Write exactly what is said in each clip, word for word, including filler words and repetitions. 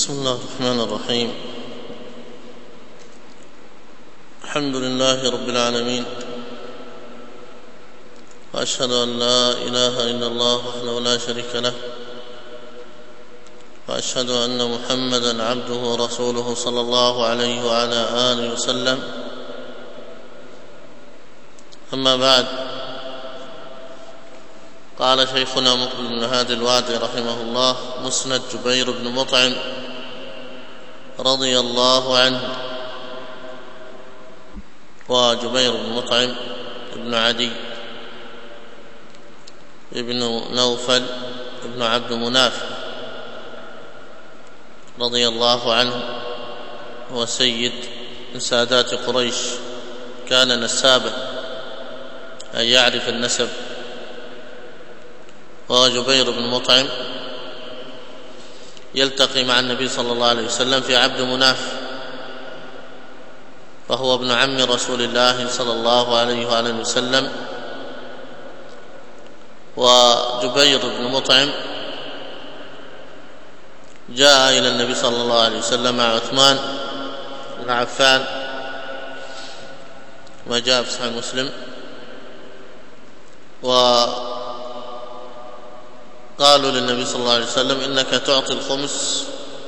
بسم الله الرحمن الرحيم. الحمد لله رب العالمين، وأشهد أن لا إله إلا الله وحده لا شريك له، وأشهد أن محمدًا عبده ورسوله صلى الله عليه وعلى آله وسلم. أما بعد، قال شيخنا مقبل بن هادي الوادي رحمه الله: مسند جبير بن مطعم رضي الله عنه. وجبير بن مطعم ابن عدي ابن نوفل ابن عبد مناف رضي الله عنه، هو سيد من سادات قريش، كان نسابا أي يعرف النسب. وجبير بن مطعم يلتقي مع النبي صلى الله عليه وسلم في عبد مناف، فهو ابن عم رسول الله صلى الله عليه وآله وسلم. وجبير بن مطعم جاء إلى النبي صلى الله عليه وسلم مع عثمان بن عفان، ما جاء في صحيح مسلم، وقالوا للنبي صلى الله عليه وسلم: إنك تعطي الخمس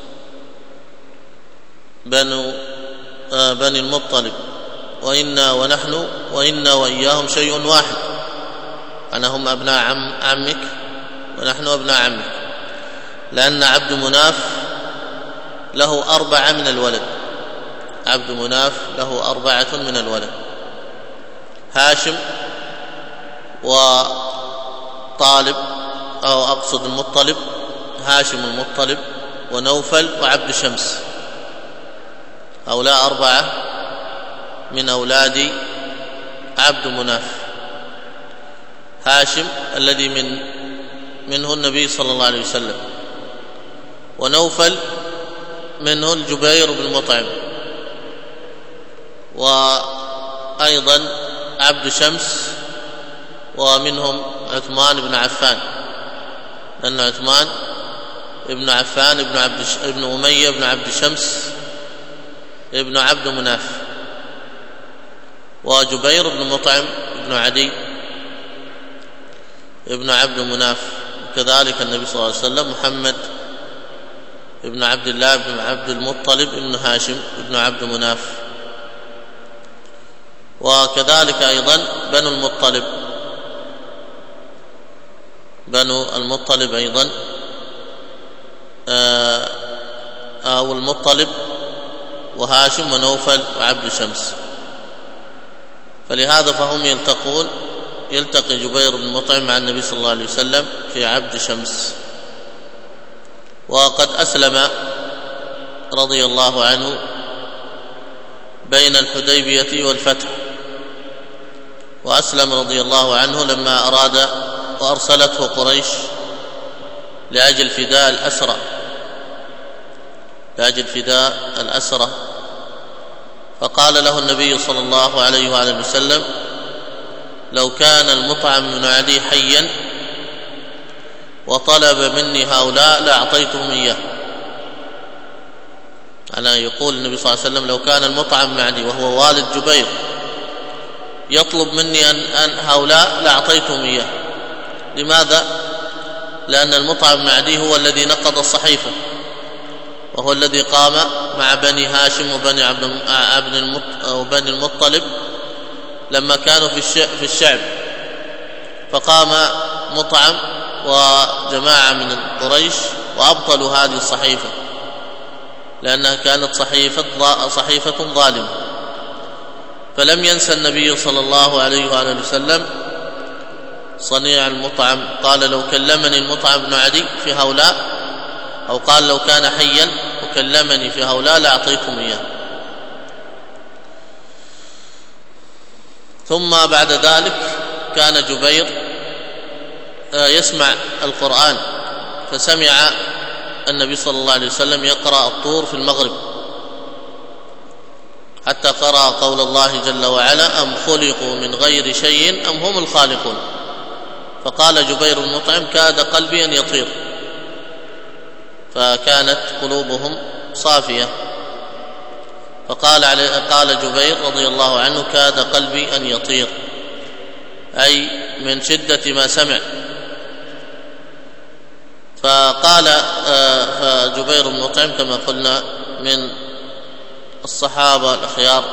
بنو آه بني المطلب، وإنا ونحن وإنا وإياهم شيء واحد، أنا هم أبناء عم عمك ونحن أبناء عمك، لأن عبد مناف له أربعة من الولد، عبد مناف له أربعة من الولد: هاشم وطالب، أو أقصد المطلب، هاشم المطلب ونوفل وعبد شمس، هؤلاء أربعة من أولاد عبد مناف. هاشم الذي من منه النبي صلى الله عليه وسلم، ونوفل منه الجبير بن مطعم، وأيضا عبد شمس، ومنهم عثمان بن عفان، لأن عثمان ابن عفان ابن عبد ابن أمية ابن عبد شمس ابن عبد مناف. وجبير بن مطعم ابن عدي ابن عبد مناف، وكذلك النبي صلى الله عليه وسلم محمد ابن عبد الله ابن عبد المطلب ابن هاشم ابن عبد مناف. وكذلك أيضا بنو المطلب، بنو المطلب أيضا أو المطلب وهاشم ونوفل وعبد شمس، فلهذا فهم يلتقون يلتقي جبير بن مطعم مع النبي صلى الله عليه وسلم في عبد شمس. وقد أسلم رضي الله عنه بين الحديبية والفتح، وأسلم رضي الله عنه لما أراد وأرسلته قريش لأجل فداء الأسرى لأجل فداء الأسرى فقال له النبي صلى الله عليه وآله وسلم: لو كان المطعم بن عدي حيا وطلب مني هؤلاء لأعطيتهم إياه. أنا يقول النبي صلى الله عليه وسلم: لو كان المطعم بن عدي وهو والد جبير يطلب مني أن, أن هؤلاء لأعطيتهم إياه. لماذا؟ لأن المطعم بن عدي هو الذي نقض الصحيفة، وهو الذي قام مع بني هاشم وبني عبد وبني المطلب لما كانوا في الشعب، فقام مطعم وجماعة من قريش وأبطلوا هذه الصحيفة، لأنها كانت صحيفة صحيفة ظالمة. فلم ينسى النبي صلى الله عليه وآله وسلم صنيع المطعم، قال: لو كلمني المطعم بن عدي في هؤلاء، أو قال: لو كان حيا وكلمني في هؤلاء لأعطيتم إياه. ثم بعد ذلك كان جبير يسمع القرآن، فسمع النبي صلى الله عليه وسلم يقرأ الطور في المغرب، حتى قرأ قول الله جل وعلا: أم خلقوا من غير شيء أم هم الخالقون. فقال جبير بن مطعم: كاد قلبي أن يطير، فكانت قلوبهم صافية. فقال قال جبير رضي الله عنه: كاد قلبي أن يطير، أي من شدة ما سمع. فقال فجبير بن مطعم كما قلنا من الصحابة الأخيار.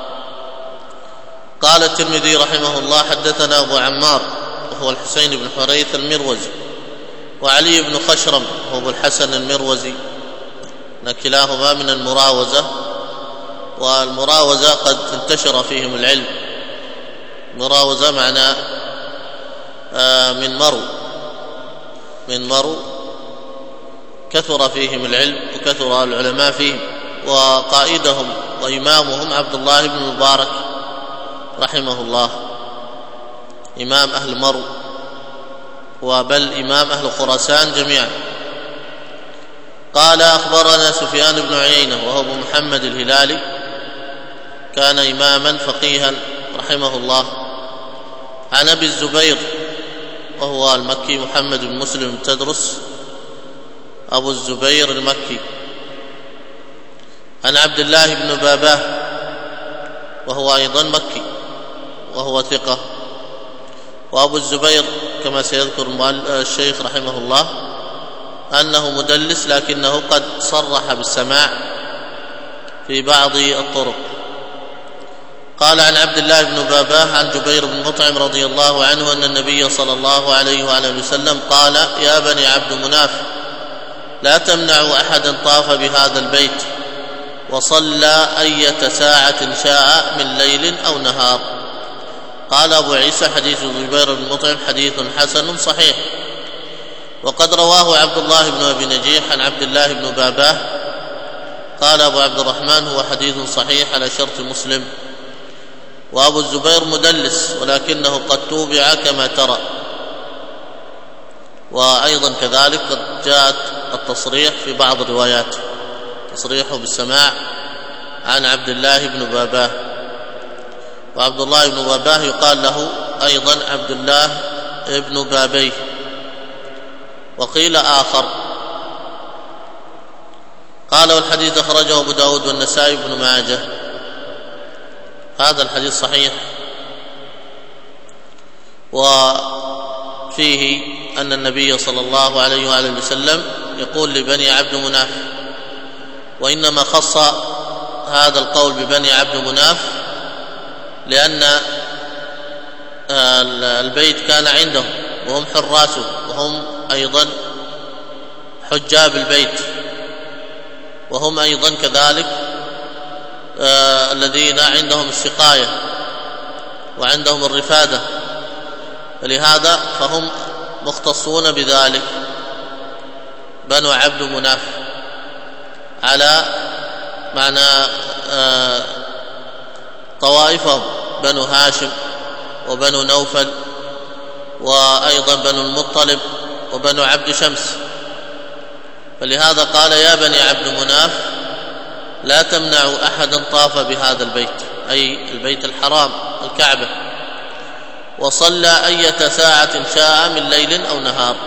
قال الترمذي رحمه الله: حدثنا أبو عمار وهو الحسين بن حريث المروزي، وعلي بن خشرم وهو أبو الحسن المروزي، كلاهما من المراوزة، والمراوزة قد انتشر فيهم العلم. مراوزة معناه من مرو من مرو كثر فيهم العلم وكثر العلماء فيهم. وقائدهم وإمامهم عبد الله بن المبارك رحمه الله، إمام أهل مرو، وبل إمام أهل خراسان جميعا. قال: أخبرنا سفيان بن عيينة وهو أبو محمد الهلالي، كان إماما فقيها رحمه الله، عن أبي الزبير وهو المكي محمد بن مسلم بن تدرس أبو الزبير المكي، عن عبد الله بن باباه وهو أيضا مكي وهو ثقة. وأبو الزبير كما سيذكر الشيخ رحمه الله أنه مدلس، لكنه قد صرح بالسماع في بعض الطرق. قال: عن عبد الله بن باباه عن جبير بن مطعم رضي الله عنه أن النبي صلى الله عليه وآله وسلم قال: يا بني عبد مناف، لا تمنعوا أحدا طاف بهذا البيت وصلى أية ساعة شاء من ليل أو نهار. قال أبو عيسى: حديث جبير بن مطعم حديث حسن صحيح. وقد رواه عبد الله بن أبي نجيح عن عبد الله بن باباه. قال أبو عبد الرحمن: هو حديث صحيح على شرط مسلم. وأبو الزبير مدلس، ولكنه قد توبع كما ترى. وأيضا كذلك قد جاءت التصريح في بعض الروايات، تصريحه بالسماع عن عبد الله بن باباه. وعبد الله بن باباه يقال له أيضا عبد الله بن بابيه. وقيل آخر. قال: والحديث أخرجه أبو داود والنسائي بن ماجه. هذا الحديث صحيح، وفيه أن النبي صلى الله عليه وآله وسلم يقول لبني عبد مناف، وإنما خص هذا القول ببني عبد مناف لأن البيت كان عندهم وهم حراسه، وهم أيضا حجاب البيت، وهم أيضا كذلك آه الذين عندهم السقاية وعندهم الرفادة، فلهذا فهم مختصون بذلك بنو عبد مناف، على معنى آه طوائفهم بنو هاشم وبنو نوفل وأيضا بنو المطلب وبنو عبد شمس. فلهذا قال: يا بني عبد مناف، لا تمنعوا أحدا طاف بهذا البيت، أي البيت الحرام الكعبة، وصلى أية ساعة شاء من ليل أو نهار.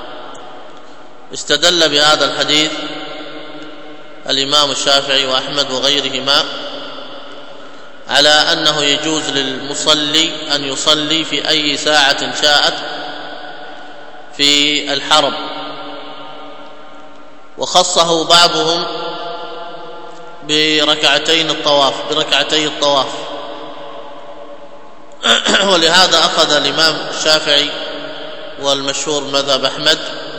استدل بهذا الحديث الإمام الشافعي وأحمد وغيرهما على أنه يجوز للمصلي أن يصلي في أي ساعة شاءت في الحرم، وخصه بعضهم بركعتين الطواف بركعتي الطواف ولهذا أخذ الإمام الشافعي والمشهور مذهب أحمد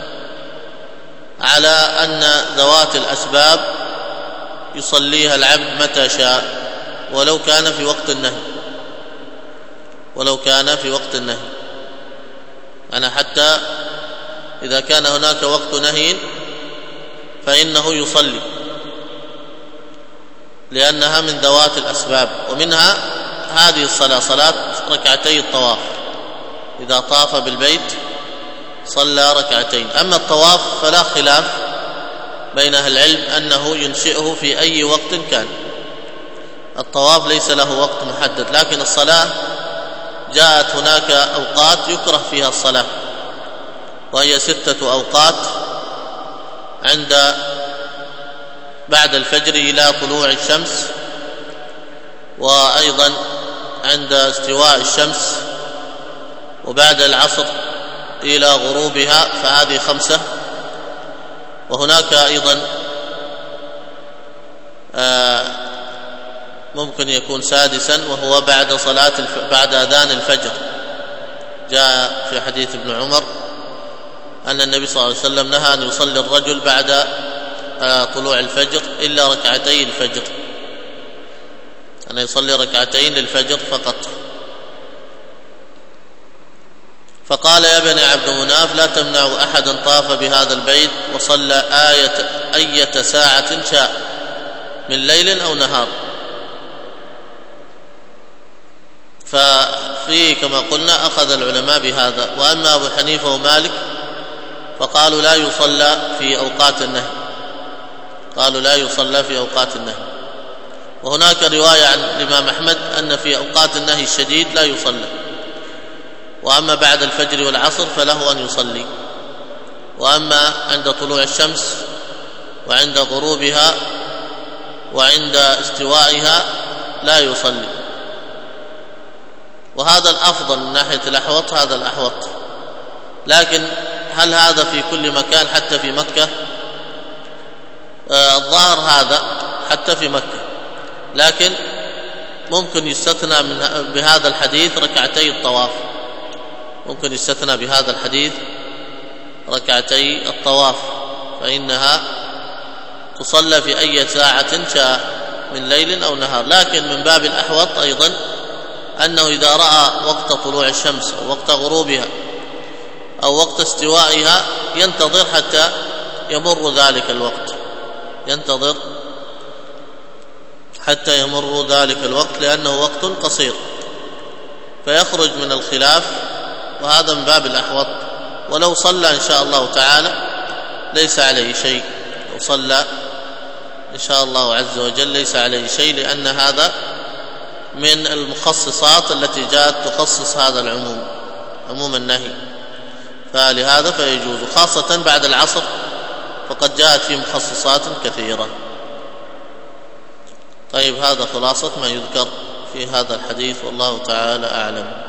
على أن ذوات الأسباب يصليها العبد متى شاء، ولو كان في وقت النهي ولو كان في وقت النهي أنا حتى إذا كان هناك وقت نهي فإنه يصلي، لأنها من ذوات الأسباب. ومنها هذه الصلاة، صلاة ركعتي الطواف، إذا طاف بالبيت صلى ركعتين. أما الطواف فلا خلاف بين أهل العلم أنه ينشئه في أي وقت كان، الطواف ليس له وقت محدد، لكن الصلاة جاءت هناك أوقات يكره فيها الصلاة، وهي ستة أوقات عند بعد الفجر إلى طلوع الشمس، وأيضا عند استواء الشمس، وبعد العصر إلى غروبها، فهذه خمسة. وهناك أيضا ممكن يكون سادسا، وهو بعد صلاة الف... بعد أذان الفجر. جاء في حديث ابن عمر أن النبي صلى الله عليه وسلم نهى أن يصلي الرجل بعد طلوع الفجر إلا ركعتي الفجر، أن يصلي ركعتين للفجر فقط. فقال يا بني عبد مناف لا تمنعوا أحدا طاف بهذا البيت وصلى آية أية ساعة شاء من ليل أو نهار. ففي كما قلنا أخذ العلماء بهذا. وأما أبو حنيفة ومالك فقالوا لا يصلى في أوقات النهي، قالوا لا يصلى في أوقات النهي. وهناك رواية عن الإمام أحمد أن في أوقات النهي الشديد لا يصلى، وأما بعد الفجر والعصر فله أن يصلي، وأما عند طلوع الشمس وعند غروبها وعند استوائها لا يصلي. وهذا الأفضل من ناحية الأحوط، هذا الأحوط. لكن هل هذا في كل مكان حتى في مكة؟ آه الظاهر هذا حتى في مكة، لكن ممكن يستثنى من بهذا الحديث ركعتي الطواف، ممكن يستثنى بهذا الحديث ركعتي الطواف، فإنها تصلى في أي ساعة شاء من ليل أو نهار. لكن من باب الأحوط أيضا أنه إذا رأى وقت طلوع الشمس أو وقت غروبها أو وقت استوائها ينتظر حتى يمر ذلك الوقت، ينتظر حتى يمر ذلك الوقت، لأنه وقت قصير، فيخرج من الخلاف، وهذا من باب الأحوط. ولو صلى إن شاء الله تعالى ليس عليه شيء، لو صلى إن شاء الله عز وجل ليس عليه شيء، لأن هذا من المخصصات التي جاءت تخصص هذا العموم، عموم النهي، فلهذا فيجوز، خاصة بعد العصر فقد جاءت فيه مخصصات كثيرة. طيب، هذا خلاصة ما يذكر في هذا الحديث، والله تعالى أعلم.